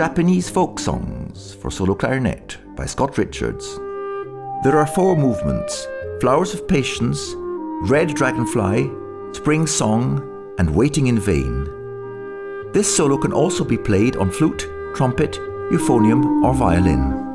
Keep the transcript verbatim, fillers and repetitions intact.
Japanese Folk Songs for Solo Clarinet by Scott Richards. There are four movements: Flowers of Patience, Red Dragonfly, Spring Song, and Waiting in Vain. This solo can also be played on flute, trumpet, euphonium, or violin.